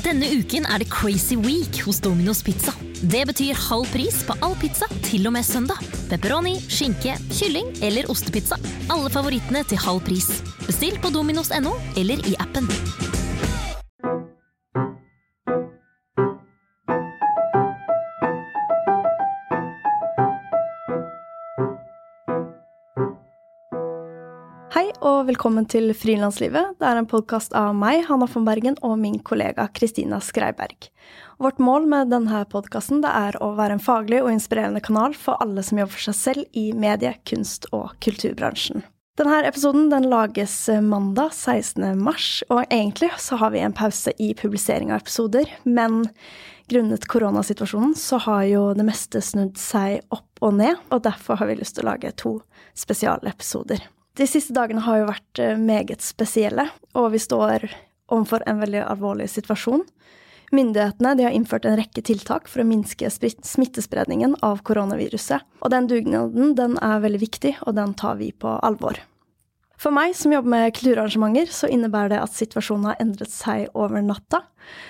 Denne uken det Crazy Week hos Domino's Pizza. Det betyr halv pris på all pizza til og med søndag. Pepperoni, skinke, kylling eller ostepizza. Alle favorittene til halv pris. Bestill på dominos.no eller i appen. Hei og velkommen til Frilanslivet. Det en podcast av meg, Hanna von Bergen, og min kollega Kristina Skreiberg. Vårt mål med denne podcasten det å være en faglig og inspirerende kanal for alle som jobber for seg selv i medie-, kunst- og kulturbransjen. Denne episoden den lages mandag 16. mars, og egentlig så har vi en pause i publisering av episoder, men grunnet koronasituasjonen så har jo det meste snudd seg opp og ned, og derfor har vi lyst til å lage 2 spesialepisoder. De siste dagene har jo vært meget spesielle, og vi står overfor en veldig alvorlig situasjon. Myndighetene de har innført en rekke tiltak for å minske smittespredningen av koronaviruset, og den dugnaden den veldig viktig, og den tar vi på alvor. For meg som jobber med kulturarrangementer, så innebærer det at situasjonen har endret seg over natta.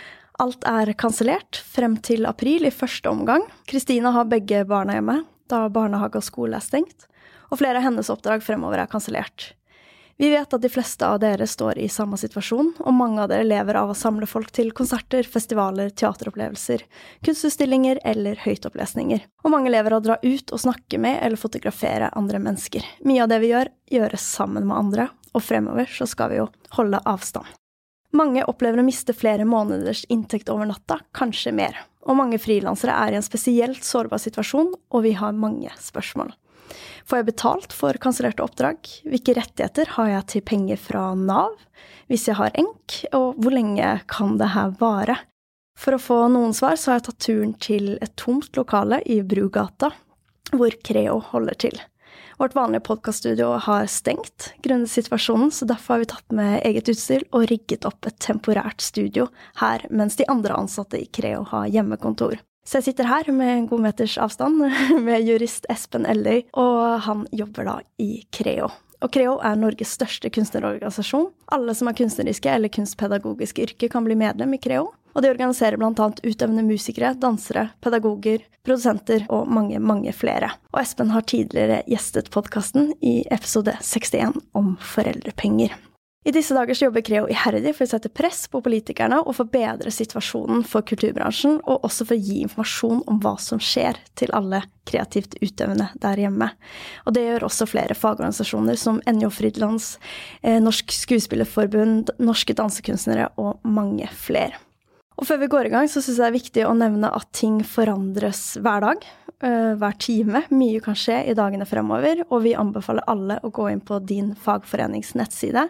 Alt kansellert frem til april i første omgang. Kristina har begge barna hjemme, da barnehage og skole stengt. Og flere av hennes oppdrag fremover kansellert. Vi vet at de fleste av dere står i samme situasjon, og mange av dere lever av å samle folk til konserter, festivaler, teateropplevelser, kunstutstillinger eller høytopplesninger. Og mange lever av å dra ut og snakke med eller fotografere andre mennesker. Mye av det vi gjør, gjøres sammen med andre, og fremover så skal vi jo holde avstand. Mange opplever å miste flere måneders inntekt over natta, kanskje mer. Og mange frilansere i en spesielt sårbar situasjon, og vi har mange spørsmål. Får jeg betalt for kansellerte oppdrag? Hvilke rettigheter har jeg til penger fra NAV? Hvis jeg har enk? Og hvor lenge kan det her vare? For å få noen svar så har jeg tatt turen til et tomt lokale i Brugata, hvor Creo holder til. Vårt vanlige podcaststudio har stengt grunnet situasjonen, så derfor har vi tatt med eget utstyr og rigget opp et temporært studio her, mens de andre ansatte i Creo har hjemmekontor. Så jeg sitter her med en god meters avstand med jurist Espen Elløy, og han jobber da i Creo. Og Creo Norges største kunstnerorganisasjon. Alle som har kunstneriske eller kunstpedagogiske yrker kan bli medlem i Creo. Og de organiserer blant annet utøvende musikere, dansere, pedagoger, produsenter og mange, mange flere. Og Espen har tidligere gjestet podcasten i episode 61 om foreldrepenger. I disse dager så jobber Creo iherdig for å sette press på politikerne og forbedre situasjonen for kulturbransjen, og også for å gi informasjon om hva som skjer til alle kreativt utøvende der hjemme. Og det gjør også flere fagorganisasjoner som NJ Fridlands, Norsk Skuespillerforbund, Norske Dansekunstnere og mange flere. Og før vi går i gang så synes jeg det viktig å nevne at ting forandres hver dag, hver time. Mye kan skje i dagene fremover, og vi anbefaler alle å gå inn på din fagforenings nettside,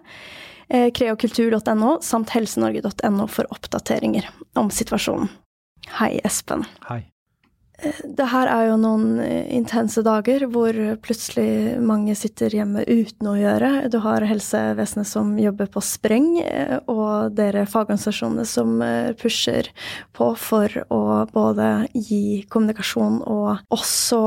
creokultur.no samt helsenorge.no for oppdateringer om situasjonen. Hei Espen. Hei. Det her jo noen intense dager hvor plutselig mange sitter hjemme uten å gjøre. Du har helsevesenet som jobber på spreng, og dere fagorganisasjonene som pusher på for å både gi kommunikasjon og også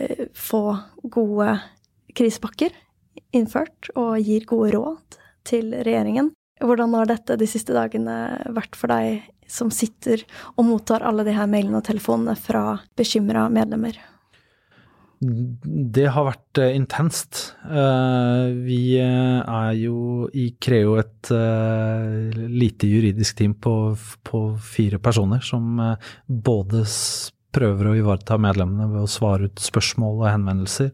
få gode krisepakker innført og gir gode råd til regjeringen. Hvordan har dette de siste dagene vært for deg som sitter og mottar alle de her mailene og telefonene fra bekymrede medlemmer? Det har vært intenst. Vi jo i Creo et lite juridisk team på 4 personer som både prøver å ivareta medlemmene ved å svare ut spørsmål og henvendelser,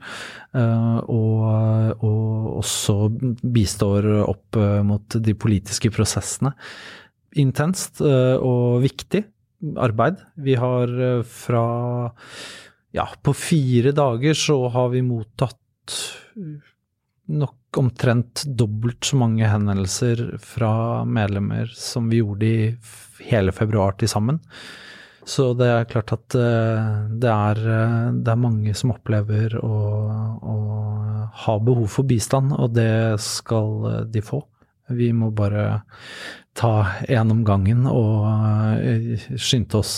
og også bistår opp mot de politiske prosessene. Intenst og viktig arbeid. Vi har på 4 dager så har vi mottatt nok omtrent dobbelt så mange henvendelser fra medlemmer som vi gjorde i hele februar til sammen. Så det klart at det er mange som opplever å ha behov for bistand, og det skal de få. Vi må bare ta en om gangen og skynde oss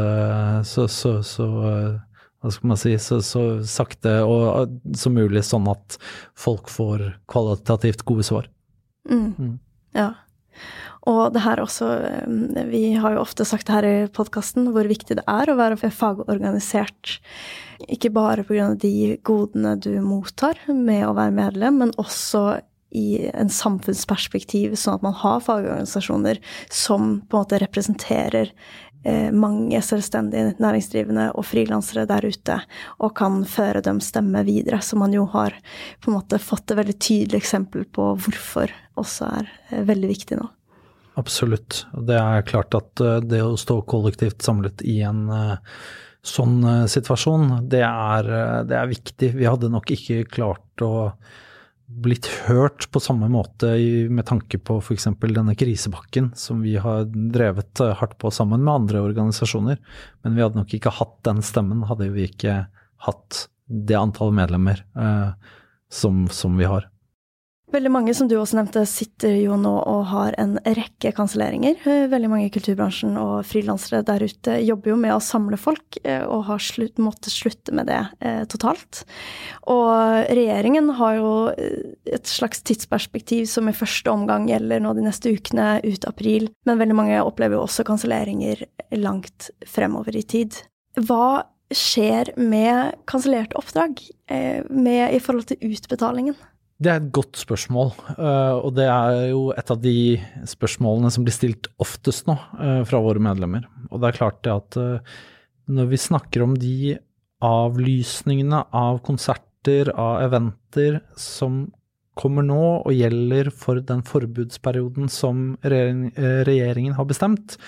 hva skal man si, så sakte og som mulig, sånn at folk får kvalitativt gode svar. Ja. Og det her også, vi har jo ofte sagt det her i podcasten, hvor viktig det er å være fagorganisert. Ikke bare på grunn av de godene du mottar med å være medlem, men også i en samfunnsperspektiv, sånn at man har fagorganisasjoner som på en måte representerer mange selvstendige næringsdrivende og frilansere der ute, og kan føre dem stemme videre, så man jo har på en måte fått et veldig tydelig eksempel på hvorfor også veldig viktig nå. Absolutt. Det klart at det å stå kollektivt samlet i en sånn situasjon, det er viktig. Vi hadde nok ikke klart å blitt hørt på samme måte med tanke på for eksempel denne krisepakken som vi har drevet hardt på sammen med andre organisasjoner, men vi hadde nok ikke hatt den stemmen, hadde vi ikke hatt det antall medlemmer som vi har. Veldig mange, som du også nevnte, sitter jo nå og har en rekke kanselleringer. Veldig mange i kulturbransjen og frilansere der ute jobber jo med å samle folk, og har måttet slutte med det totalt. Og regjeringen har jo et slags tidsperspektiv som i første omgang gjelder nå de neste ukene ut april, men veldig mange opplever jo også kanselleringer langt fremover i tid. Hva skjer med kansellerte oppdrag i forhold til utbetalingen? Det et godt spørsmål, og det jo et av de spørsmålene som blir stilt oftest nå fra våre medlemmer. Og det klart det at når vi snakker om de avlysningene av konserter, av eventer som kommer nå og gjelder for den forbudsperioden som regjeringen har bestemt,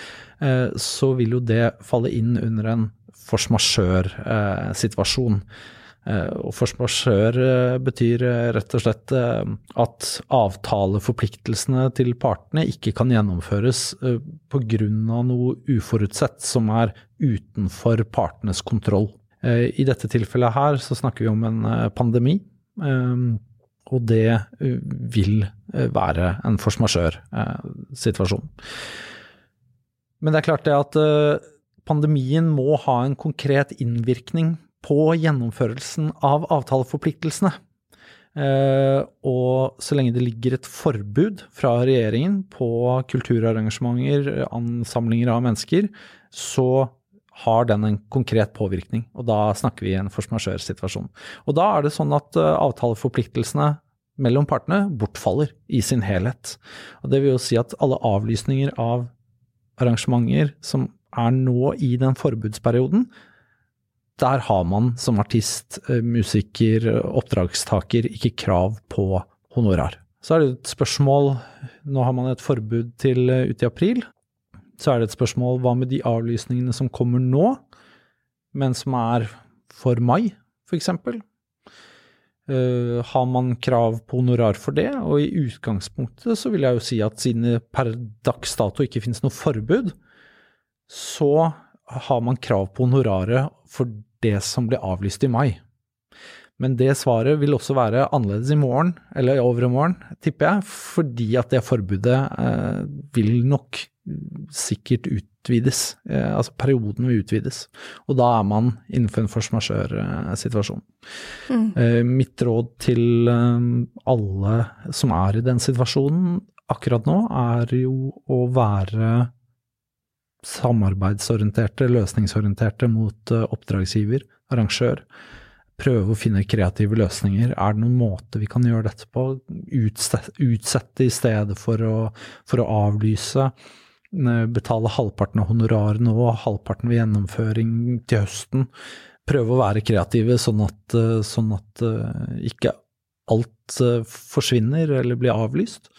så vil jo det falle inn under en force majeure-situasjon. Og force majeure betyr rett og slett at avtaleforpliktelsene til partene ikke kan gjennomføres på grunn av noe uforutsett som utenfor partenes kontroll. I dette tilfellet her så snakker vi om en pandemi, og det vil være en force majeure-situasjon. Men det klart det at pandemien må ha en konkret innvirkning på gjennomførelsen av avtaleforpliktelsene. Og så lenge det ligger et forbud fra regjeringen på kulturarrangementer, ansamlinger av mennesker, så har den en konkret påvirkning, og da snakker vi i en force majeure-situasjon. Og da det sånn at avtaleforpliktelsene mellom partene bortfaller i sin helhet. Og det vil jo si at alle avlysninger av arrangementer som nå i den forbudsperioden, der har man som artist, musiker, oppdragstaker ikke krav på honorar. Så det et spørsmål, nå har man et forbud til ut i april, så det et spørsmål hva med de avlysningene som kommer nå, men som for mai, for eksempel. Har man krav på honorar for det, og i utgangspunktet så vil jeg jo si at siden det per dags dato ikke finnes noe forbud, så har man krav på honoraret for det som blir avlyst i mai. Men det svaret vil også være annerledes i morgen, eller overmorgen, tipper jeg, fordi at det forbudet vil nok sikkert utvides, altså perioden vil utvides, og da man innenfor en force majeure-situasjon. Mitt råd til alle som i den situasjonen akkurat nå jo å være samarbeidsorienterte, løsningsorienterte mot oppdragsgiver, arrangør. Prøve å finne kreative løsninger. Det noen måter vi kan gjøre dette på? Utsette i stedet for å avlyse. Betale halvparten av honorar nå, halvparten ved gjennomføring til høsten. Prøve å være kreative sånn at ikke alt forsvinner eller blir avlyst.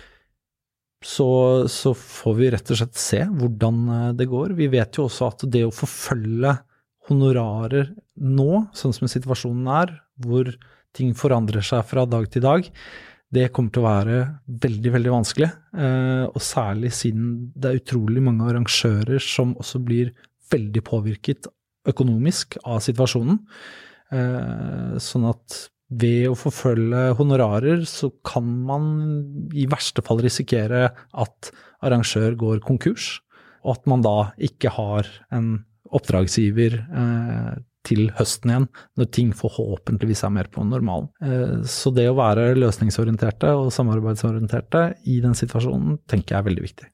Så får vi rett og slett se hvordan det går. Vi vet jo også at det å forfølge honorarer nå, sånn som situasjonen hvor ting forandrer seg fra dag til dag, det kommer til å være veldig, veldig vanskelig. Og særlig siden det utrolig mange arrangører som også blir veldig påvirket økonomisk av situasjonen. Sånn at ved å forfølge honorarer så kan man i verste fall risikere at arrangør går konkurs, og at man da ikke har en oppdragsgiver til høsten igjen, når ting forhåpentligvis mer på normalen. Så det å være løsningsorienterte og samarbeidsorienterte i den situasjonen, tenker jeg veldig viktig.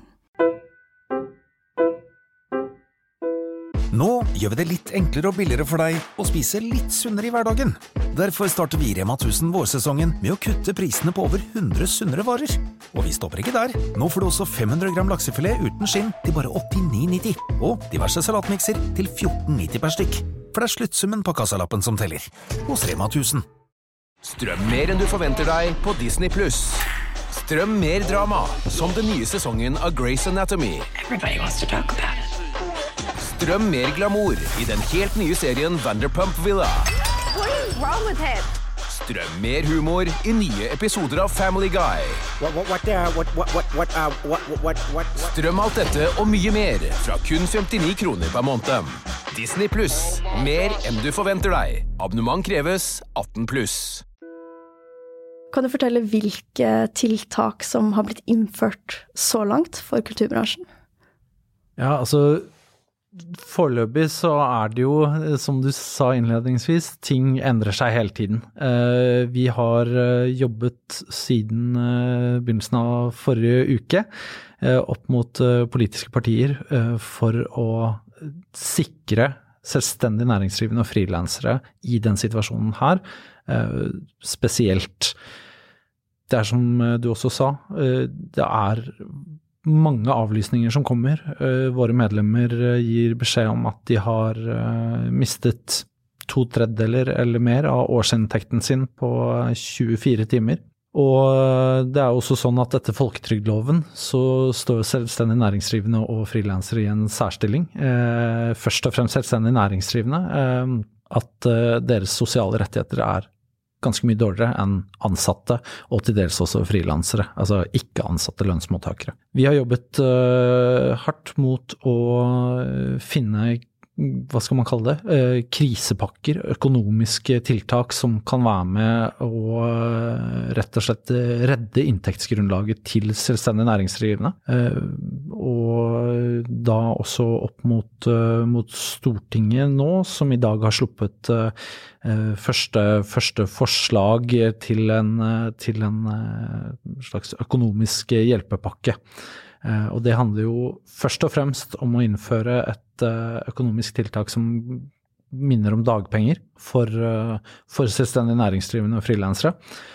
Nå gjør vi det litt enklere og billigere for deg å spise litt sunnere i hverdagen. Derfor starter vi Rema 1000 vårsesongen med å kutte prisene på over 100 sunnere varer. Og vi stopper ikke der. Nå får du også 500 gram laksefilet uten skinn til bare 89,90. Og diverse salatmikser til 14,90 per stykk. For det sluttsummen på kassalappen som teller. Hos Rema 1000. Strøm mer enn du forventer deg på Disney+. Strøm mer drama, som den nye sesongen av Grey's Anatomy. Everybody wants to talk about it. Strøm mer glamour i den helt nye serien Vanderpump Villa. What is wrong with him? Strøm mer humor i nye episoder av Family Guy. Strøm alt dette og mye mer fra kun 59 kroner per måned. Disney+, mer enn du forventer deg. Abonnement kreves 18+. Kan du fortelle hvilke tiltak som har blitt innført så langt for kulturbransjen? Ja, altså foreløpig så det jo, som du sa innledningsvis, ting endrer seg hele tiden. Vi har jobbet siden begynnelsen av forrige uke opp mot politiske partier for å sikre selvstendig næringsdrivende og frilansere i den situasjonen her. Spesielt, det som du også sa, det mange avlysninger som kommer. Våre medlemmer gir beskjed om at de har mistet 2/3 eller mer av årsinntekten sin på 24 timer. Og det også sånn at etter folketrygdloven så står selvstendig næringsdrivende og frilansere i en særstilling. Først og fremst selvstendig næringsdrivende, at deres sosiale rettigheter ganske mye dårligere enn ansatte, og til dels også frilansere, altså ikke ansatte lønnsmottakere. Vi har jobbet hardt mot å finne, hva skal man kalle det, krisepakker, økonomiske tiltak som kan være med å rett og slett redde inntektsgrunnlaget til selvstendig næringsdrivende, og da også opp mot Stortinget nå, som i dag har sluppet første forslag til en slags økonomisk hjelpepakke. Og det handler jo først og fremst om å innføre et økonomisk tiltak som minner om dagpenger for selvstendig næringsdrivende og frilansere,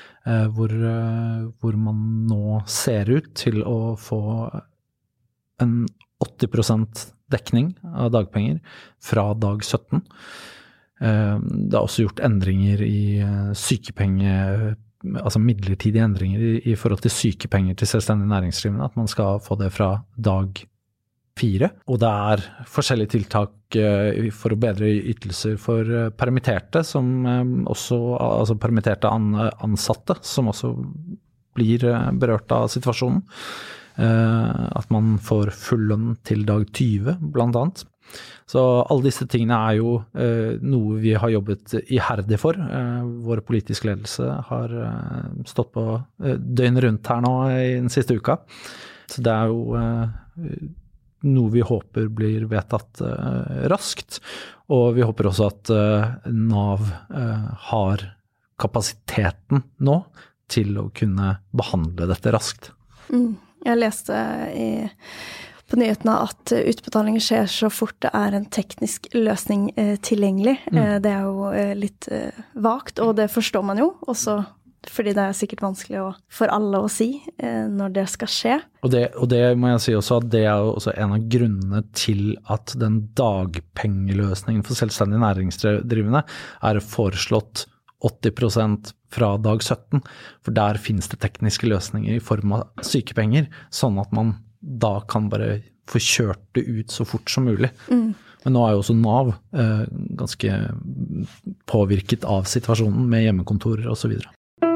hvor man nå ser ut til å få en 80% dekning av dagpenger fra dag 17. Det også gjort endringer i sykepenger, altså midlertidige endringer i forhold til sykepenger til selvstendig næringsdrivende, at man skal få det fra dag 4. Og det forskjellige tiltak for å bedre ytelser for permitterte, som også, altså permitterte ansatte, som også blir berørt av situasjonen. At man får full lønn til dag 20, blant annet. Så alle disse tingene jo noe vi har jobbet iherdig for. Vår politiske ledelse har stått på døgn rundt her nå i den siste uka. Så det jo noe vi håper blir vedtatt raskt, og vi håper også at NAV har kapasiteten nå til å kunne behandle dette raskt. Jeg leste på nyhetene at utbetalinger skjer så fort det en teknisk løsning tilgjengelig. Det jo litt vagt, og det forstår man jo, også fordi det sikkert vanskelig for alle å si når det skal skje. Og det må jeg si også, at det også en av grunnene til at den dagpengeløsningen for selvstendig næringsdrivende foreslått 80% fra dag 17, for der finnes det tekniske løsninger i form av sykepenger, sånn at man da kan bare få kjørt det ut så fort som mulig. Men nå jo også NAV ganske påvirket av situasjonen med hjemmekontorer og så videre.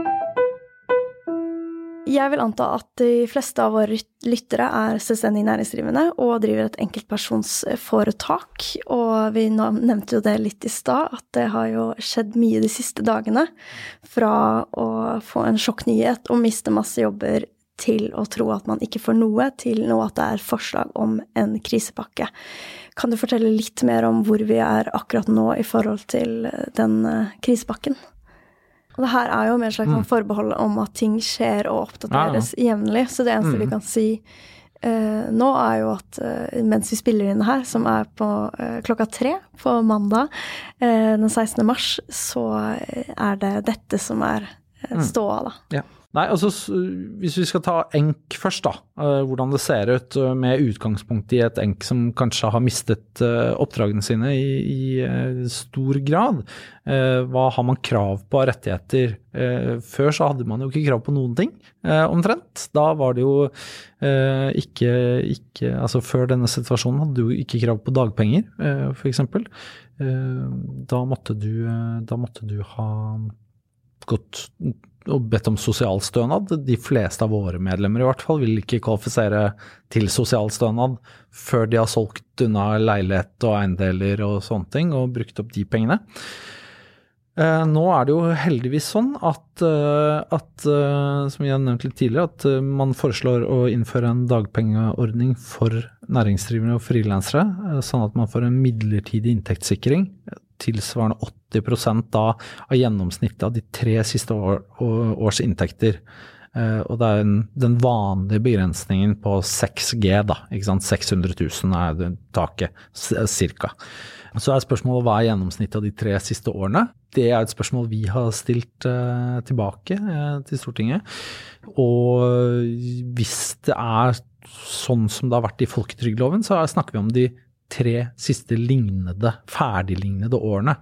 Jeg vil anta at de fleste av våre lyttere selvstendig næringsdrivende og driver et enkeltpersonsforetak, og vi nevnte jo det litt i stad, at det har jo skjedd mye de siste dagene, fra å få en sjokknyhet og miste masse jobber til å tro at man ikke får noe, til nå at det forslag om en krisepakke. Kan du fortelle litt mer om hvor vi akkurat nå i forhold til den krisepakken? Og det her jo med en slags forbehold om at ting skjer og oppdateres jevnlig, så det eneste vi kan si nå jo at mens vi spiller inn her, som på 3:00 på mandag den 16. mars, så det dette som ståa da. Ja. Nei, altså hvis vi skal ta enk først da, hvordan det ser ut med utgangspunkt i et enk som kanskje har mistet oppdragene sine i stor grad. Hva har man krav på av rettigheter? Før så hadde man jo ikke krav på noen ting, omtrent. Da var det jo altså før denne situasjonen hadde du jo ikke krav på dagpenger, for eksempel. Da måtte du ha gått og bedt om sosialstønad. De fleste av våre medlemmer i hvert fall vil ikke kvalifisere til sosialstønad før de har solgt unna leilighet og eiendeler og sånne ting og brukt opp de pengene. Nå det jo heldigvis sånn at som jeg nevnte litt tidligere, at man foreslår å innføre en dagpengeordning for næringsdrivende og frilansere, sånn at man får en midlertidig inntektssikring, tilsvarende 80% av gjennomsnittet av de 3 siste års inntekter. Og det den vanlige begrensningen på 6G da, ikke sant? 600 000 det taket, cirka. Så spørsmålet hva gjennomsnittet av de 3 siste årene. Det et spørsmål vi har stilt tilbake til Stortinget. Og hvis det sånn som det har vært i folketrygdloven, så snakker vi om de 3 siste ferdiglignende årene.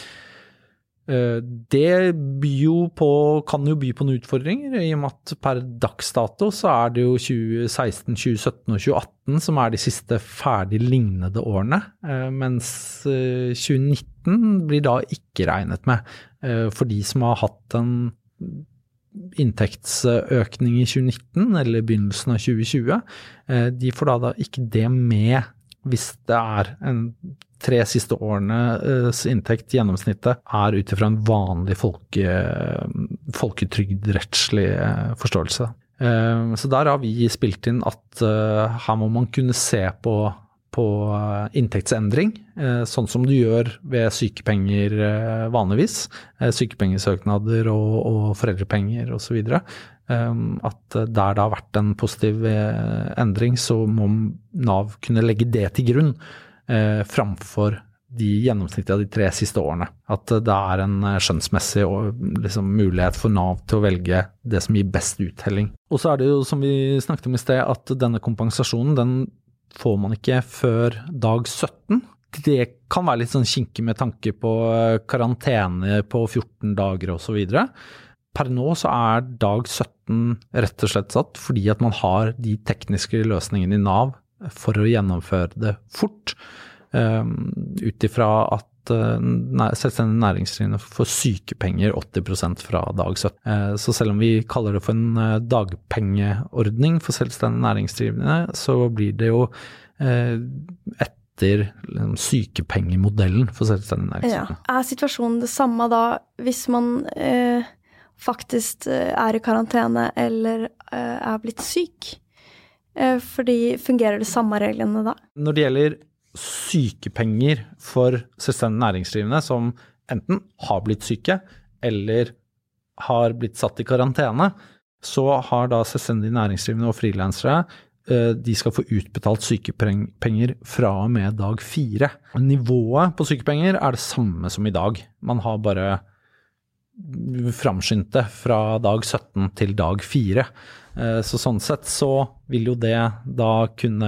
Det kan jo by på noen utfordringer, i og med at per dagsdato så det jo 2016, 2017 og 2018 som de siste ferdiglignende årene, mens 2019 blir da ikke regnet med. For de som har hatt en inntektsøkning i 2019 eller begynnelsen av 2020, de får da ikke det med hvis det en 3 siste årenes inntekt gjennomsnittet ut fra en vanlig folketrygdrettslig forståelse. Så der har vi spilt inn at her må man kunne se på inntektsendring, sånn som du gjør ved sykepenger vanligvis, sykepengesøknader og foreldrepenger og så videre. At der det har vært en positiv endring, så må NAV kunne legge det til grunn framfor de gjennomsnittet av de 3 siste årene. At det en skjønnsmessig liksom, mulighet for NAV til å velge det som gir best uttelling. Og så det jo, som vi snakket om i sted, at denne kompensasjonen, den får man ikke før dag 17. Det kan være litt sånn kinkig med tanke på karantene på 14 dager og så videre. Per nå så dag 17 rett og slett satt, fordi at man har de tekniske løsningene i NAV for å gjennomføre det fort, utifra at selvstendig næringsdrivende får sykepenger 80% fra dag 17. Så selv om vi kaller det for en dagpengeordning for selvstendig næringsdrivende, så blir det jo etter sykepengemodellen for selvstendig næringsdrivende. Ja. Situasjonen det samme da, hvis man faktisk i karantene eller blitt syk? Fordi fungerer det samme reglene da? Når det gjelder sykepenger for selvstendig næringsdrivende som enten har blitt syke eller har blitt satt i karantene, så har da selvstendig næringsdrivende og frilansere de skal få utbetalt sykepenger fra og med dag 4. Nivået på sykepenger det samme som i dag. Man har bare framskynte fra dag 17 til dag 4. Så sånn sett så vil jo det da kunne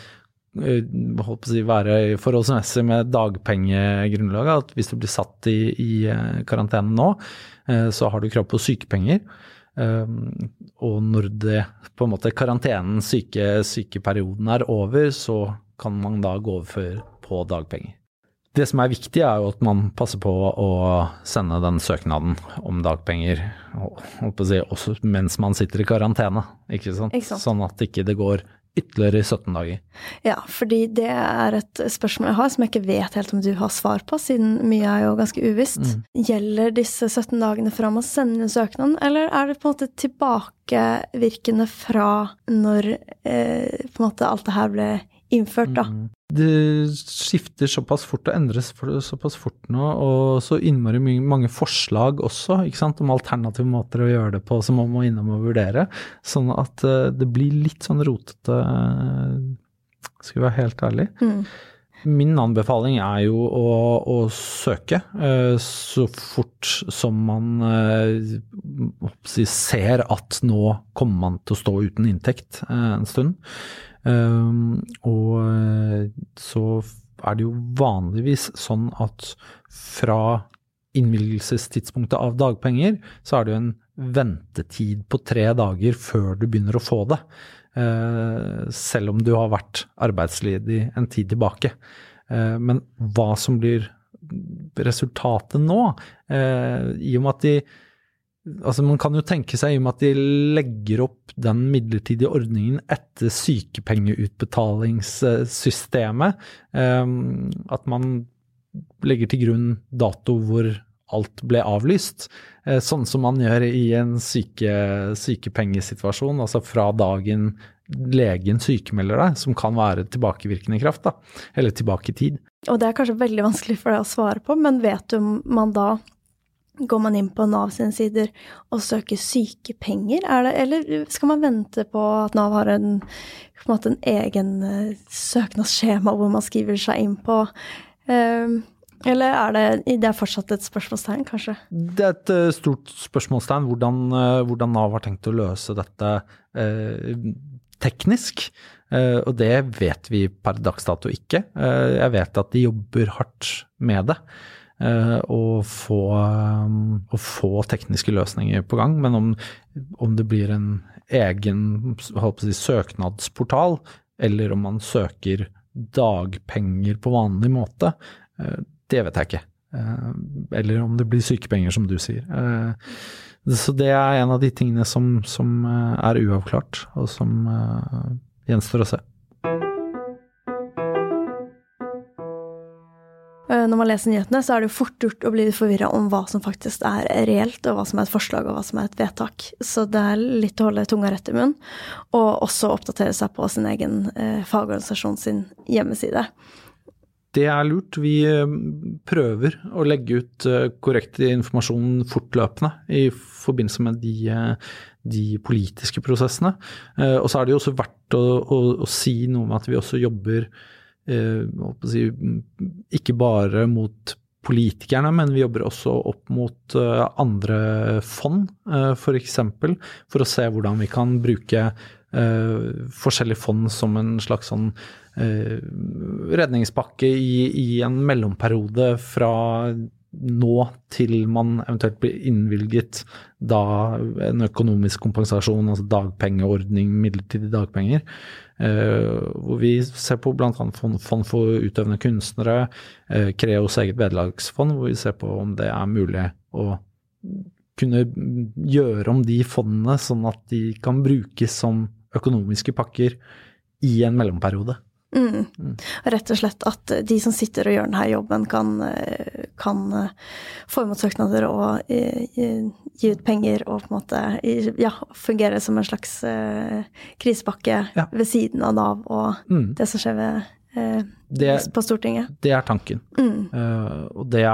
være forholdsmessig med dagpengegrunnlaget, at hvis du blir satt i karantene nå, så har du krav på sykepenger, og når det på en måte karantenen, sykeperioden over, så kan man da gå over på dagpenger. Det som viktig jo at man passer på å sende den søknaden om dagpenger, også mens man sitter i karantene, ikke sant? Sånn at ikke det går ytterligere 17 dager. Ja, fordi det et spørsmål jeg har, som jeg ikke vet helt om du har svar på, siden mye jo ganske uvisst. Gjelder disse 17 dagene fra man sender søknaden, eller det på en måte tilbakevirkende fra når på en måte alt det her ble innført da? Det skifter såpass fort og endres såpass fort nå, og så innmari mange forslag også, ikke sant, om alternative måter å gjøre det på, som man må innom og vurdere, sånn at det blir litt sånn rotete, skal jeg være helt ærlig. Min anbefaling jo å søke så fort som man ser at nå kommer man til å stå uten inntekt en stund. Og så det jo vanligvis sånn at fra innvilgelsestidspunktet av dagpenger så det jo en ventetid på 3 dager før du begynner å få det, selv om du har vært arbeidsledig en tid tilbake. Men hva som blir resultatet nå, i og med at altså man kan jo tenke seg i og med at de legger opp den midlertidige ordningen etter sykepengeutbetalingssystemet, at man legger til grunn dato hvor alt ble avlyst, sånn som man gjør i en sykepengesituasjon, altså fra dagen legen sykemelder deg, som kan være tilbakevirkende kraft da, eller tilbake i tid. Og det kanskje veldig vanskelig for deg å svare på, men vet du om man da går man inn på NAV sine sider og søker sykepenger? Eller skal man vente på at NAV har på en måte en egen søknadsskjema hvor man skriver seg inn på? Eller det fortsatt et spørsmålstegn, kanskje? Det et stort spørsmålstegn, hvordan NAV har tenkt å løse dette teknisk. Og det vet vi per dagsdato ikke. Jeg vet at de jobber hardt med det. Å få tekniske løsninger på gang, men om det blir en egen søknadsportal, eller om man søker dagpenger på vanlig måte, det vet jeg ikke. Eller om det blir sykepenger, som du sier. Så det en av de tingene som uavklart, og som gjenstår å se. Når man leser nyhetene, så det jo fort gjort å bli forvirret om hva som faktisk reelt, og hva som et forslag, og hva som et vedtak. Så det litt å holde tunga rett i munnen, og også oppdatere seg på sin egen fagorganisasjon sin hjemmeside. Det lurt. Vi prøver å legge ut korrekt informasjon fortløpende i forbindelse med de politiske prosessene. Og så det jo også verdt å si noe om at vi også jobber ikke bare mot politikerne, men vi jobber også opp mot andre fond, for eksempel, for å se hvordan vi kan bruke forskjellige fond som en slags sånn redningspakke i en mellomperiode fra nå til man eventuelt blir innvilget da en økonomisk kompensasjon, altså dagpengeordning, midlertidige dagpenger, hvor vi ser på blant annet fond for utøvende kunstnere, Kreos eget vederlagsfond, hvor vi ser på om det mulig å kunne gjøre om de fondene sånn at de kan brukes som økonomiske pakker i en mellomperiode. Rett og slett at de som sitter og gjør denne jobben kan få imot søknader og gi ut penger og på en måte fungere som en slags krisepakke ved siden av NAV og det som skjer på Stortinget. Det tanken. Og det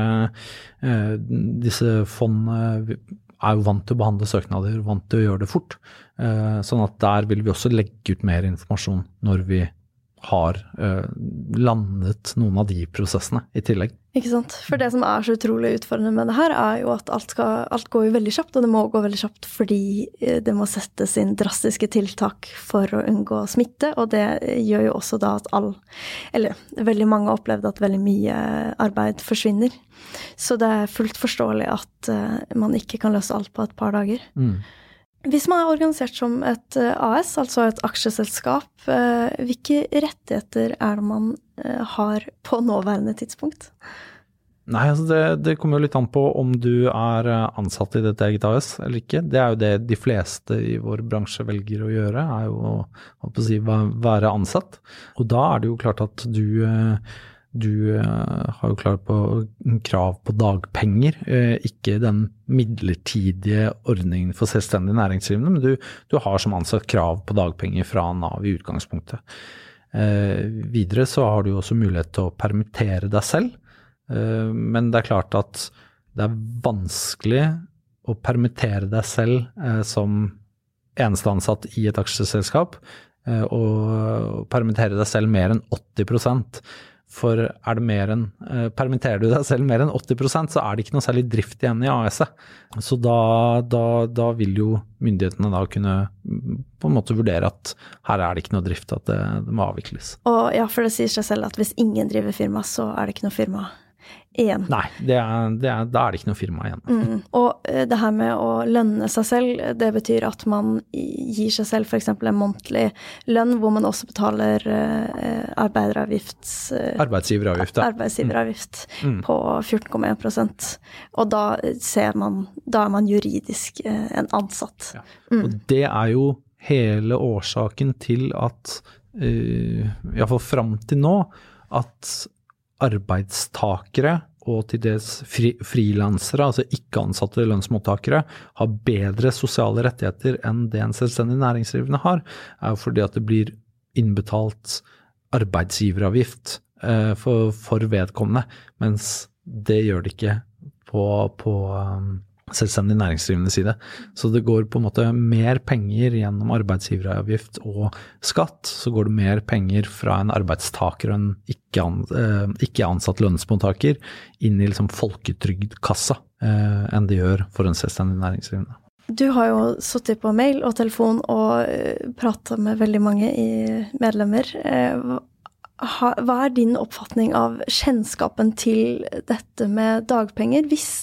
disse fondene jo vant til å behandle søknader, vant til å gjøre det fort. Sånn at der vil vi også legge ut mer informasjon når vi har landet noen av de prosessene i tillegg. Ikke sant? For det som så utrolig utfordrende med det her jo at alt går jo veldig kjapt, og det må gå veldig kjapt fordi det må settes inn drastiske tiltak for å unngå smitte, og det gjør jo også da at veldig mange har opplevd at veldig mye arbeid forsvinner. Så det fullt forståelig at man ikke kan løse alt på et par dager. Hvis man organisert som et AS, altså et aksjeselskap, hvilke rettigheter det man har på nåværende tidspunkt? Nei, altså det kommer jo litt an på om du ansatt i ditt eget AS eller ikke. Det jo det de fleste i vår bransje velger å gjøre, jo å være ansatt. Og da det jo klart at du har jo klart på krav på dagpenger, ikke den midlertidige ordningen for selvstendig næringsdrivende, men du har som ansatt krav på dagpenger fra NAV i utgangspunktet. Videre så har du også mulighet til å permittere deg selv, men det klart at det vanskelig å permittere deg selv som eneste ansatt i et aksjeselskap, og permittere deg selv mer enn 80%. For det mer enn, permitterer du deg selv mer enn 80%, så det ikke noe særlig drift igjen i AS-et. Så da vil jo myndighetene da kunne på en måte vurdere at her det ikke noe drift, at det må avvikles. Og ja, for det sier seg selv at hvis ingen driver firma, så det ikke noe firma igjen. Nei, da det ikke noe firma igjen. Og det her med å lønne seg selv, det betyr at man gir seg selv for eksempel en månedlig lønn, hvor man også betaler arbeidsgiveravgift på 14,1%. Og da man juridisk en ansatt. Ja. Og det jo hele årsaken til at, i hvert fall frem til nå, at arbeidstakere og til dels frilansere, altså ikke ansatte lønnsmottakere, har bedre sosiale rettigheter enn det en selvstendig næringsdrivende har, jo fordi at det blir innbetalt arbeidsgiveravgift for vedkommende, mens det gjør det ikke på selvstendig næringsdrivende side. Så det går på en måte mer penger gjennom arbeidsgiveravgift og skatt, så går det mer penger fra en arbeidstaker og en ikke ansatt lønnsmottaker inn i liksom folketrygdkassa enn det gjør for en selvstendig næringsdrivende. Du har jo suttet på mail og telefon og pratet med veldig mange medlemmer. Hva din oppfatning av kjennskapen til dette med dagpenger?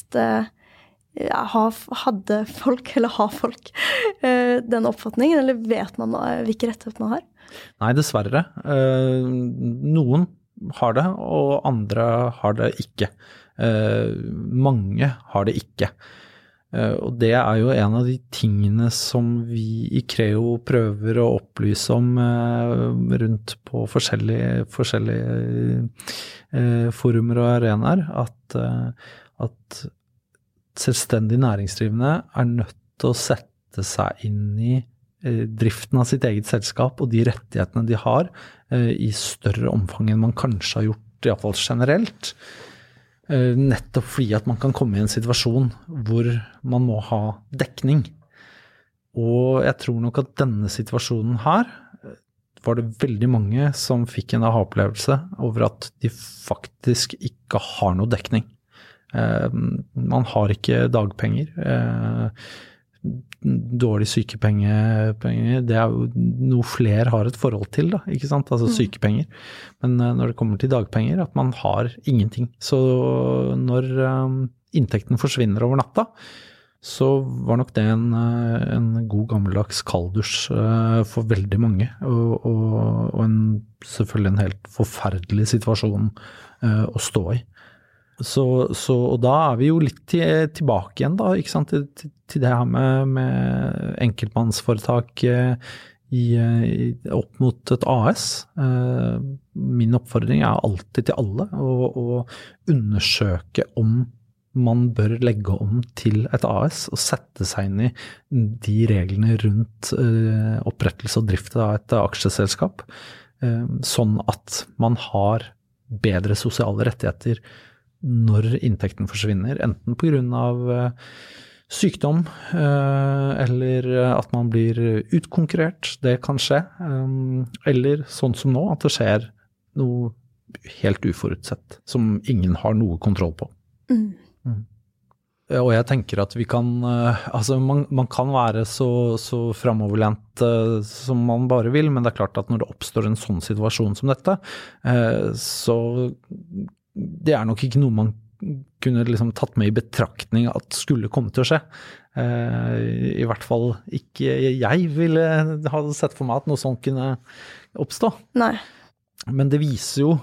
Hadde folk, eller har folk, den oppfatningen, eller vet man hvilke rettigheter man har? Nei, dessverre. Noen har det, og andre har det ikke. Mange har det ikke. Og det jo en av de tingene som vi i Creo prøver å opplyse om rundt på forskjellige forumer og arenaer, at selvstendig næringsdrivende nødt til å sette seg inn i driften av sitt eget selskap og de rettighetene de har i større omfang enn man kanskje har gjort, i hvert fall generelt. Nettopp fordi at man kan komme i en situasjon hvor man må ha dekning. Og jeg tror nok at denne situasjonen her var det veldig mange som fikk en aha-opplevelse over at de faktisk ikke har noe dekning. Man har ikke dagpenger, dårlig sykepenger, det jo noe flere har et forhold til da, ikke sant? Altså sykepenger. Men når det kommer til dagpenger, at man har ingenting. Så når inntekten forsvinner over natta, så var nok det en god gammeldags kalddusj for veldig mange, og selvfølgelig en helt forferdelig situasjon å stå i. Og da vi jo litt tilbake igjen da, ikke sant, til det her med enkeltmannsforetak opp mot et AS. Min oppfordring alltid til alle å undersøke om man bør legge om til et AS og sette seg inn i de reglene rundt opprettelse og drift av et aksjeselskap, sånn at man har bedre sosiale rettigheter når inntekten forsvinner, enten på grunn av sykdom, eller at man blir utkonkurrert, det kan skje, eller sånn som nå, at det skjer noe helt uforutsett, som ingen har noe kontroll på. Og jeg tenker at vi kan, altså man kan være så fremoverlent som man bare vil, men det klart at når det oppstår en sånn situasjon som dette, så det nok ikke noe man kunne liksom tatt med i betraktning at skulle komme til å skje. I hvert fall ikke jeg ville ha sett for meg at noe sånt kunne oppstå. Nei. Men det viser jo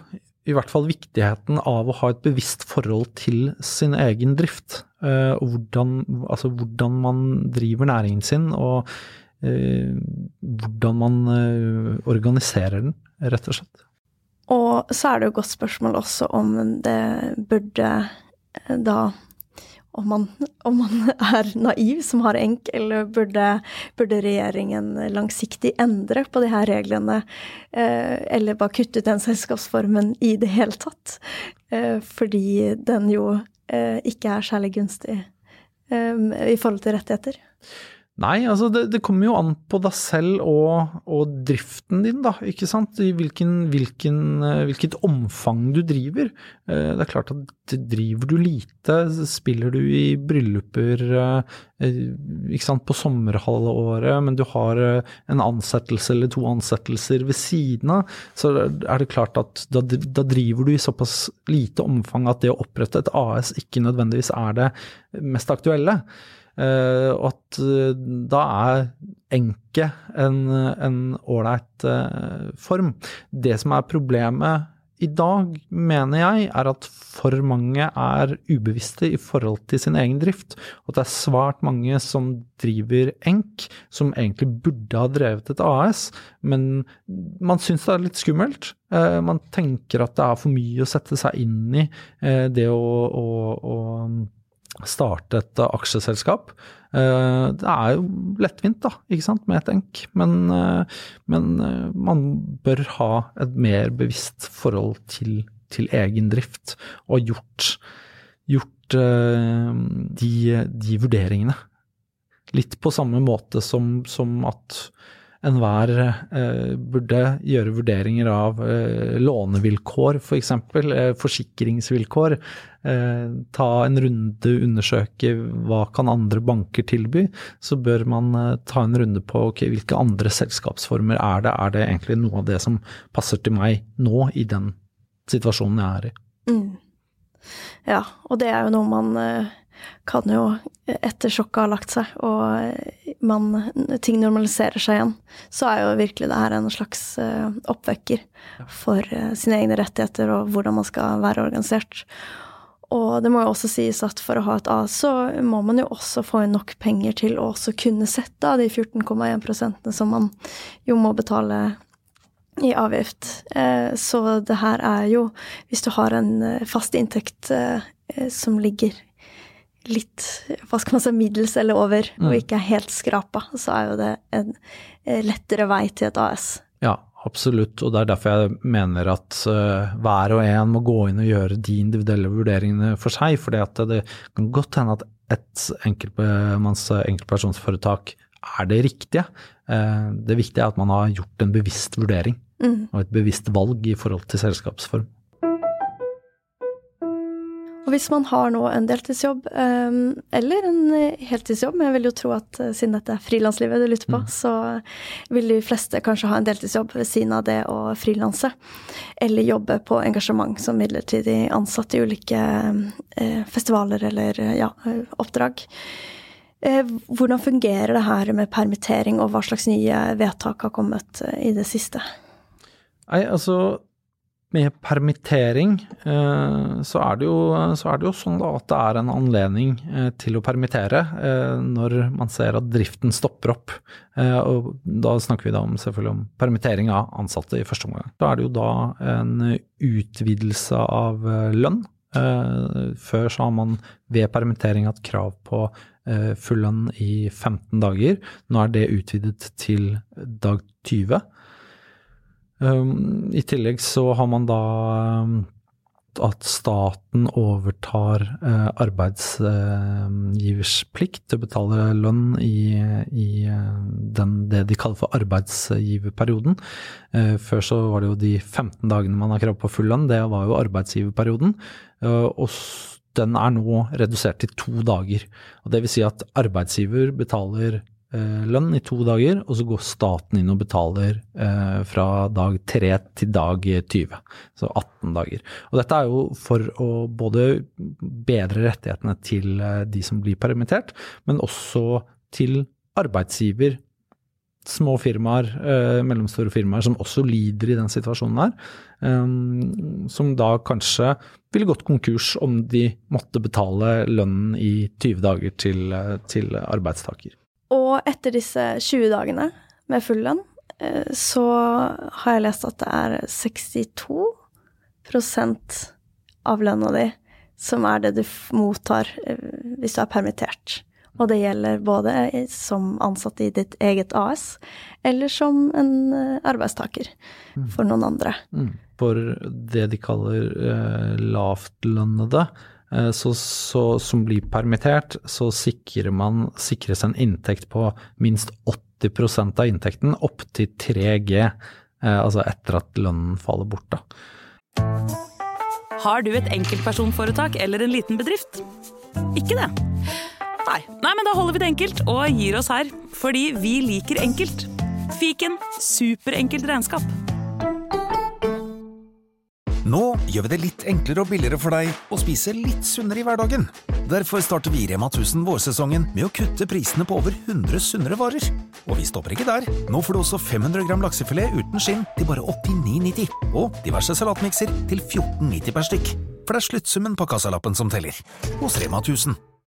i hvert fall viktigheten av å ha et bevisst forhold til sin egen drift, og hvordan man driver næringen sin, og hvordan man organiserer den, rett og slett. Og så det jo et godt spørsmål også om det burde da, om man naiv som har enk, eller burde regjeringen langsiktig endre på de her reglene, eller bare kutte ut den selskapsformen i det hele tatt, fordi den jo ikke særlig gunstig i forhold til rettigheter. Nei, altså det kommer jo an på deg selv og driften din da, ikke sant? I hvilket omfang du driver. Det klart at driver du lite, spiller du i brylluper, ikke sant, på sommerhalvåret, men du har en ansettelse eller 2 ansettelser ved siden av, så det klart at da driver du i såpass lite omfang at det å opprette et AS ikke nødvendigvis det mest aktuelle. Og at da enke en ålreit form. Det som problemet i dag, mener jeg, at for mange ubevisste i forhold til sin egen drift, og det svært mange som driver enk, som egentlig burde ha drevet et AS, men man synes det litt skummelt. Man tenker at det for mye å sette seg inn i det å starte et aksjeselskap. Det jo lettvint da, ikke sant, med et enk, men man bør ha et mer bevisst forhold til egen drift, og gjort de vurderingene. Litt på samme måte som at enhver burde gjøre vurderinger av lånevilkår, for eksempel, forsikringsvilkår, ta en runde, undersøke hva kan andre banker tilby, så bør man ta en runde på hvilke andre selskapsformer det egentlig noe av det som passer til meg nå i den situasjonen jeg i. Ja, og det jo noe man kan jo etter sjokket ha lagt seg, og ting normaliserer seg igjen, så jo virkelig det her en slags oppvekker for sine egne rettigheter og hvordan man skal være organisert. Og det må jo også sies at for å ha et AS, så må man jo også få inn nok penger til å også kunne sette av de 14,1% som man jo må betale i avgift. Så det her jo, hvis du har en fast inntekt som ligger litt, hva skal man si, middels eller over, og ikke helt skrapa, så jo det en lettere vei til et AS. Ja, absolutt, og det derfor jeg mener at hver og en må gå inn og gjøre de individuelle vurderingene for seg, fordi at det kan godt hende at et enkeltpersonsforetak det riktige. Det viktige at man har gjort en bevisst vurdering, og et bevisst valg i forhold til selskapsform. Og hvis man har nå en deltidsjobb, eller en heltidsjobb, men jeg vil jo tro at siden dette frilanslivet du lytter på, så vil de fleste kanskje ha en deltidsjobb ved siden av det å frilanse, eller jobbe på engasjement som midlertidig ansatt i ulike festivaler eller oppdrag. Hvordan fungerer det her med permittering, og hva slags nye vedtak har kommet i det siste? Nei, altså med permittering så det jo sånn da at det en anledning til å permittere når man ser at driften stopper opp. Og da snakker vi da selvfølgelig om permittering av ansatte i første omgang. Da det jo da en utvidelse av lønn. Før så har man ved permittering hatt krav på full lønn i 15 dager. Nå det utvidet til dag 20. I tillegg så har man da at staten overtar arbeidsgivers plikt til å betale lønn i det de kaller for arbeidsgiverperioden. Før så var det jo de 15 dagene man har krav på full lønn, det var jo arbeidsgiverperioden, og den nå redusert til 2 dager. Og det vil si at arbeidsgiver betaler lønn i 2 dager, og så går staten inn og betaler fra dag 3 til dag 20, så 18 dager. Og dette jo for å både bedre rettighetene til de som blir permittert, men også til arbeidsgiver små firmaer, mellomstore firmaer, som også lider i den situasjonen her, som da kanskje ville gått konkurs om de måtte betale lønnen i 20 dager til arbeidstaker. Og etter disse 20 dagene med full lønn, så har jeg lest at det er 62% av lønna di som er det du mottar hvis du er permittert. Og det gjelder både som ansatt i ditt eget AS, eller som en arbeidstaker for noen andre. For det de kaller lavtlønnede, som blir permittert, så sikres en inntekt på minst 80% av inntekten opp til 3G, altså etter at lønnen faller bort da. Har du et enkeltpersonforetak eller en liten bedrift? Ikke det? Nei, men da holder vi det enkelt og gir oss her, fordi vi liker enkelt. Fiken, superenkelt regnskap. Nå gjør vi det litt enklere og billigere for deg å spise litt sunnere i hverdagen. Derfor starter vi Rema 1000 vårsesongen med å kutte prisene på over 100 sunnere varer. Og vi stopper ikke der. Nå får du også 500 gram laksefilet uten skinn til bare 89,90. Og diverse salatmikser til 14,90 per stykk. For det er sluttsummen på kassalappen som teller. Hos Rema 1000.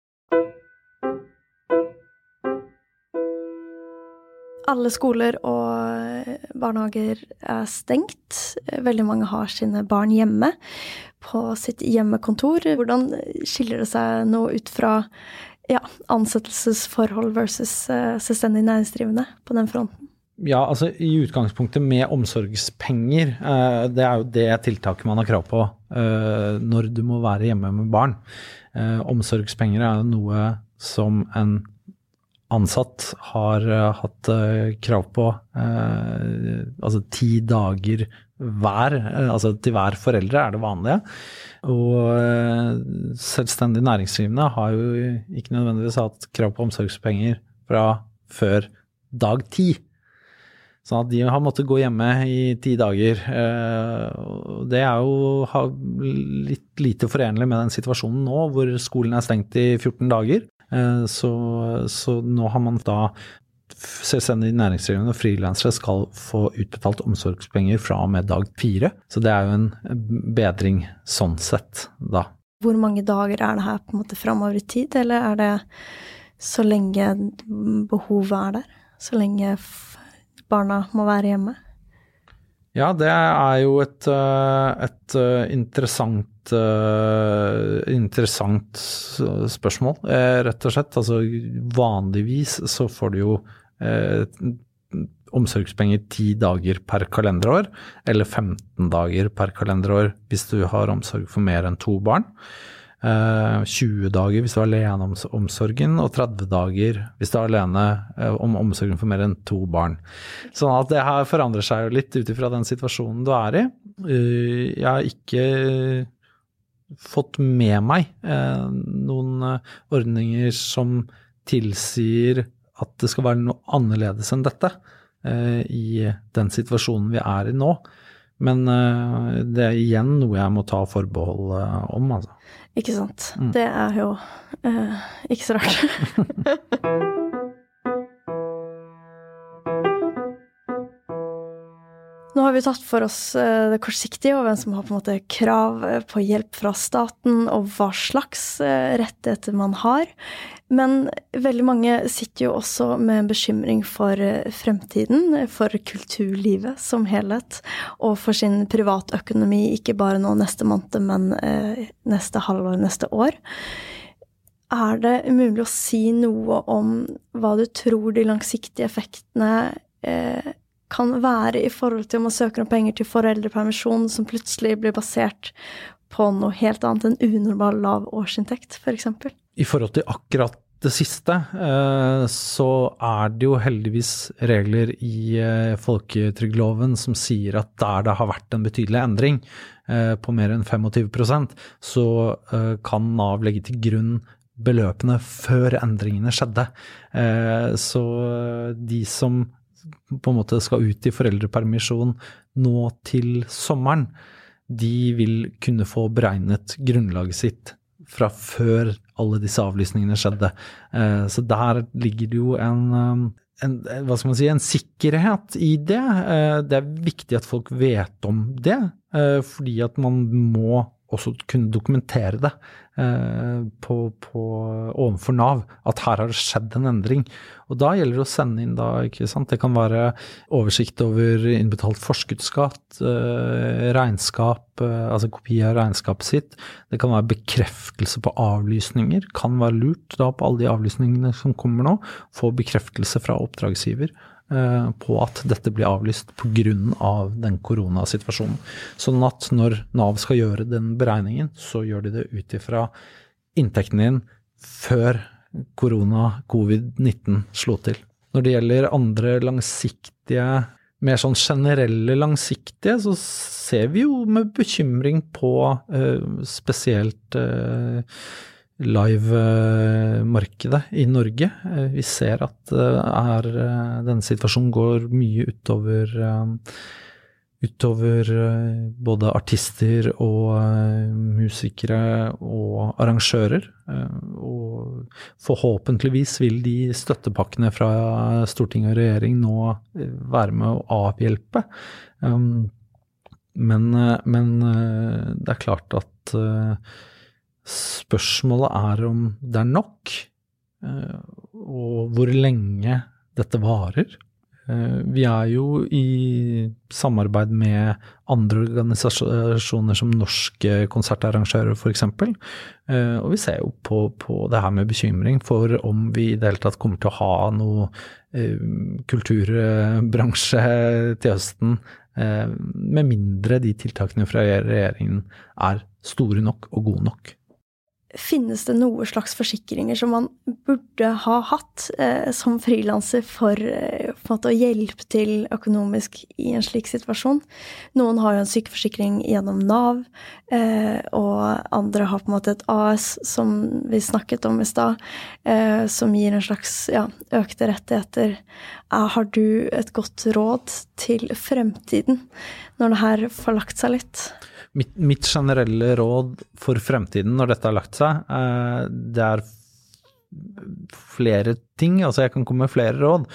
Alle skoler og barnehager er stengt. Veldig mange har sine barn hjemme på sitt hjemmekontor. Hvordan skiller det seg nå ut fra ansettelsesforhold versus selvstendig næringsdrivende på den fronten? Ja, altså i utgangspunktet med omsorgspenger, det er jo det tiltaket man har krav på når du må være hjemme med barn. Omsorgspenger er jo noe som en ansatt har hatt krav på, altså 10 dager hver, altså til hver foreldre er det vanlige, og selvstendig næringsdrivende har jo ikke nødvendigvis hatt krav på omsorgspenger fra før dag 10. Sånn at de har måttet gå hjemme i 10 dager. Det er jo litt lite forenlig med den situasjonen nå, hvor skolen er stengt i 14 dager. Så nå har man da selvstendig næringsdrivende og frilansere skal få utbetalt omsorgspenger fra og med dag 4. Så det er jo en bedring sånn sett da. Hvor mange dager er det her på en måte fremover i tid, eller er det så lenge behovet er der? Så lenge barna må være hjemme? Ja, det er jo et interessant spørsmål, rett og slett. Altså vanligvis så får du jo omsorgspenger 10 dager per kalenderår, eller 15 dager per kalenderår hvis du har omsorg for mer enn 2 barn. 20 dager hvis du er alene om omsorgen, og 30 dager hvis du er alene om omsorgen for mer enn 2 barn. Sånn at det her forandrer seg jo litt utifra den situasjonen du er i. Jeg har ikke fått med meg noen ordninger som tilsier at det skal være noe annerledes enn dette i den situasjonen vi er i nå. Men det er igjen noe jeg må ta forbehold om, altså. Ikke sant? Det er jo ikke så rart. Nå har vi tatt for oss det kortsiktige, og hvem som har på en måte krav på hjelp fra staten, og hva slags rettigheter man har. Men veldig mange sitter jo også med en bekymring for fremtiden, for kulturlivet som helhet, og for sin privatøkonomi, ikke bare nå neste måned, men neste halvår, neste år. Er det umulig å si noe om hva du tror de langsiktige effektene kan være i forhold til om man søker om penger til foreldrepermisjon som plutselig blir basert på noe helt annet enn unormal lav årsinntekt, for eksempel? I forhold til akkurat det siste, så er det jo heldigvis regler i folketrygdloven som sier at der det har vært en betydelig endring på mer enn 25%, så kan Nav legge til grunn beløpene før endringene skjedde. Så de som på en måte skal ut i foreldrepermisjon nå til sommeren, de vil kunne få beregnet grunnlaget sitt fra før alle disse avlysningene skjedde. Så der ligger det jo hva skal man si, en sikkerhet i det. Det viktig at folk vet om det, fordi at man må også kunne dokumentere det ovenfor NAV, at her har det skjedd en endring. Og da gjelder det å sende inn da, ikke sant? Det kan være oversikt over innbetalt forskuddsskatt, regnskap, altså kopi av regnskapet sitt. Det kan være bekreftelse på avlysninger. Kan være lurt da på alle de avlysningene som kommer nå, få bekreftelse fra oppdragsgiver på at dette blir avlyst på grunn av den koronasituasjonen. Sånn at når NAV skal gjøre den beregningen, så gjør de det ut ifra inntekten din før covid-19 slo til. Når det gjelder andre langsiktige, mer sånn generelle langsiktige, så ser vi jo med bekymring på spesielt live-markedet i Norge. Vi ser at denne situasjonen går mye utover både artister og musikere og arrangører. Og forhåpentligvis vil de støttepakkene fra Stortinget og regjering nå være med å avhjelpe. Men det klart at spørsmålet om det nok, og hvor lenge dette varer. Vi jo i samarbeid med andre organisasjoner som norske konsertarrangører for eksempel, og vi ser jo på det her med bekymring for om vi i det hele tatt kommer til å ha noe kulturbransje til høsten, med mindre de tiltakene fra regjeringen store nok og gode nok. Finnes det noe slags forsikringer som man burde ha hatt som frilanser for å hjelpe til økonomisk i en slik situasjon? Noen har jo en sykeforsikring gjennom NAV, og andre har på en måte et AS som vi snakket om i sted, som gir en slags økte rettigheter. Har du et godt råd til fremtiden når det her får lagt seg litt? Mitt generelle råd for fremtiden når dette har lagt seg, det flere ting, altså jeg kan komme med flere råd.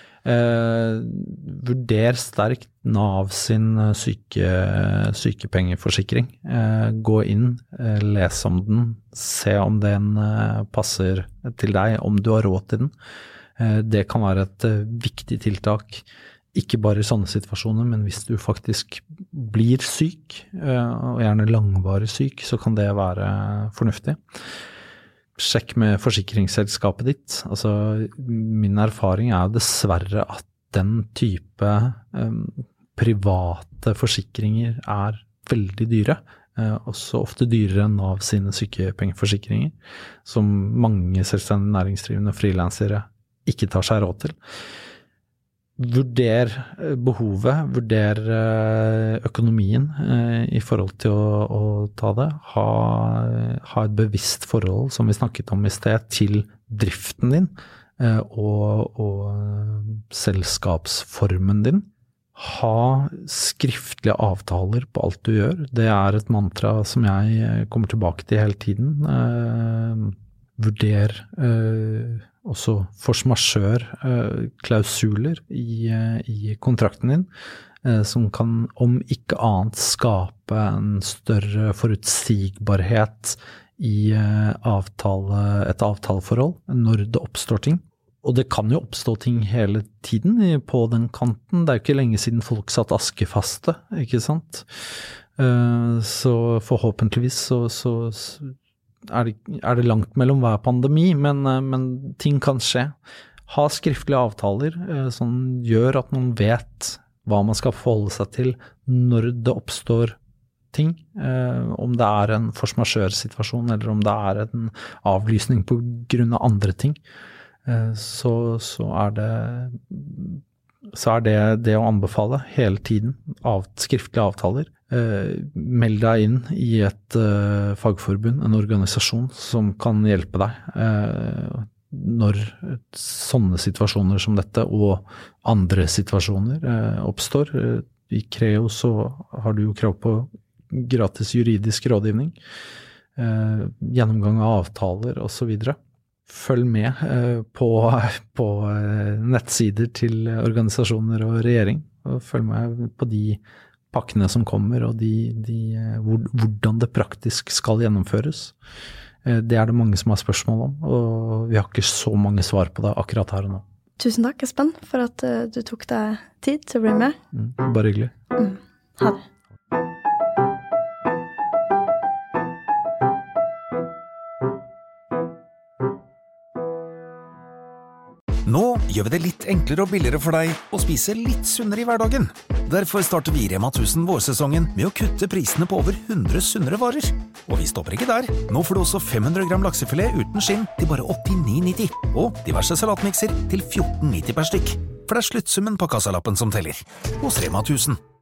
Vurder sterkt NAV sin sykepengeforsikring. Gå inn, les om den, se om den passer til deg, om du har råd til den. Det kan være et viktig tiltak, ikke bare i sånne situasjoner, men hvis du faktisk blir syk, og gjerne langvarig syk, så kan det være fornuftig. Sjekk med forsikringsselskapet ditt. Altså, min erfaring dessverre at den type private forsikringer veldig dyre, også ofte dyrere enn NAV sine sykepengeforsikringer, som mange selvstendige næringsdrivende og frilansere ikke tar seg råd til. Vurder behovet, vurder økonomien i forhold til å ta det. Ha et bevisst forhold, som vi snakket om i sted, til driften din og selskapsformen din. Ha skriftlige avtaler på alt du gjør. Det et mantra som jeg kommer tilbake til hele tiden. Vurder også force majeure-klausuler i kontrakten din, som kan om ikke annet skape en større forutsigbarhet i et avtaleforhold når det oppstår ting. Og det kan jo oppstå ting hele tiden på den kanten. Det jo ikke lenge siden folk satt askefaste, ikke sant? Så forhåpentligvis så det langt mellom hver pandemi, men ting kan skje. Ha skriftlige avtaler som gjør at man vet hva man skal forholde seg til når det oppstår ting. Om det en force majeure-situasjon, eller om det en avlysning på grunn av andre ting. Så det å anbefale hele tiden skriftlige avtaler. Meld deg inn i et fagforbund, en organisasjon som kan hjelpe deg når sånne situasjoner som dette og andre situasjoner oppstår. I Creo så har du jo krav på gratis juridisk rådgivning, gjennomgang av avtaler og så videre. følg med på nettsider til organisasjoner og regjering, og følg med på de pakkene som kommer, og hvordan det praktisk skal gjennomføres. Det det mange som har spørsmål om, og vi har ikke så mange svar på det akkurat her og nå. Tusen takk, Espen, for at du tok deg tid til å bli med. Bare hyggelig. Ha det. Nå gjør vi det litt enklere og billigere for deg å spise litt sunnere i hverdagen. Derfor starter vi i Rema 1000 vårsesongen med å kutte prisene på over 100 sunnere varer. Og vi stopper ikke der. Nå får du også 500 gram laksefilet uten skinn til bare 89,90. Og diverse salatmikser til 14,90 per stykk. For det sluttsummen på kassalappen som teller. Hos Rema 1000.